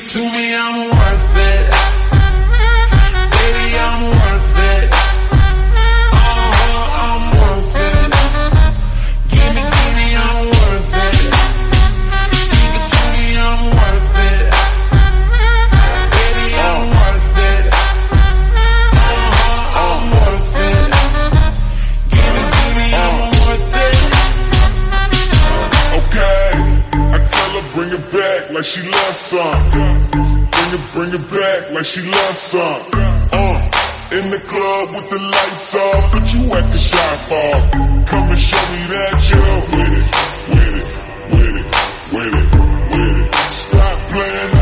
to me, I'm worth it. Baby, I'm worth it. I'm worth it. Give me, I'm worth it. Give it to me, I'm worth it. Baby, I'm worth it. I'm worth it. Give me, I'm worth it. Okay, I tell her bring it back like she loves some. Bring it back like she loves some. In the club with the lights off, but you acting shy for. Come and show me that you're with it. Stop playing